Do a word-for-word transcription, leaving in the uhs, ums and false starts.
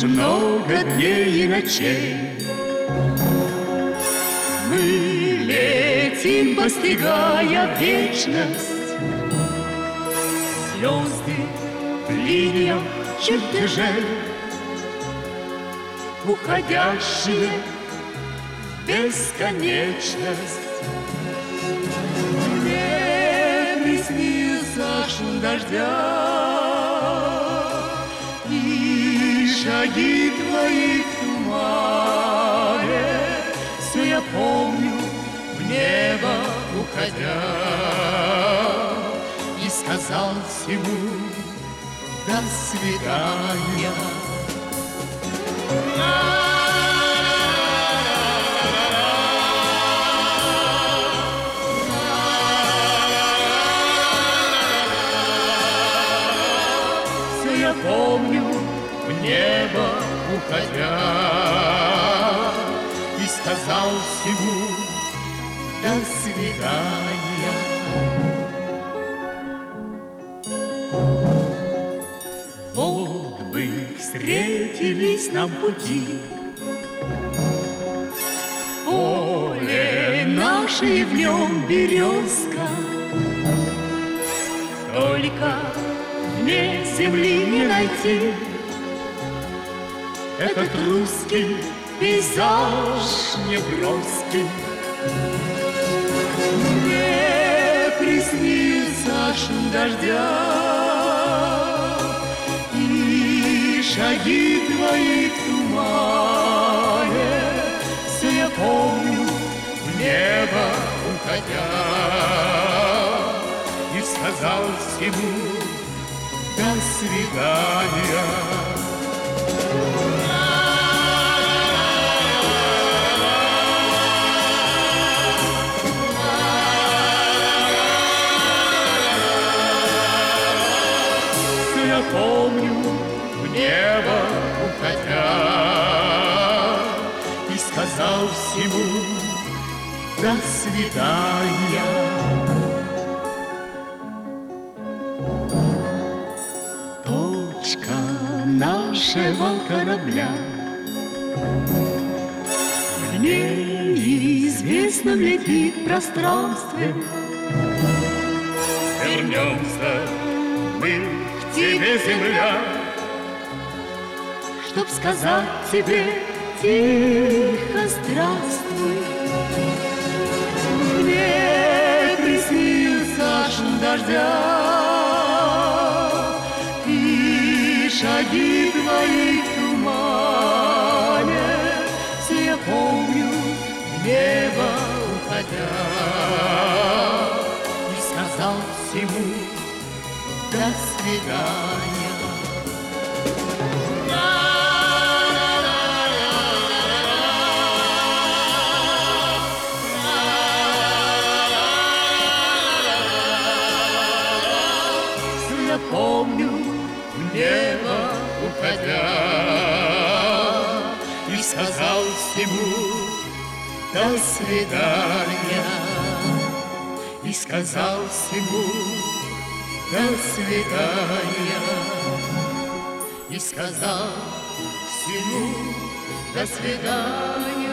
Уж много дней и ночей мы летим, постигая вечность. Звезды в линиях чертежей, уходящие в бесконечность. Мне приснился шум дождя и шаги твои в тумане. Все я помню, в небо уходя, и сказал всему до свидания. Все я помню, в небо уходя, и сказал всему до свидания. Вот бы встретились нам пути, поле наше и в нем березка, только мне земли не найти. Этот русский пейзаж неброский. Мне приснился шум дождя и шаги твои в тумане. Все я помню, в небо уходя, и сказал всему до свидания. Я помню, в небо уходя, и сказал всему до свидания. Точка нашего корабля в неизвестном летит в пространстве. Вернемся мы к тебе, земля, чтоб сказать тебе тихо здравствуй. Мне приснился шум дождя и шаги твои в тумане. Все я помню, в небо уходя, и сказал всему до свидания. Я помню, в небо уходя, и сказал всему до свидания. И сказал всему до свидания. И сказал всему до свидания.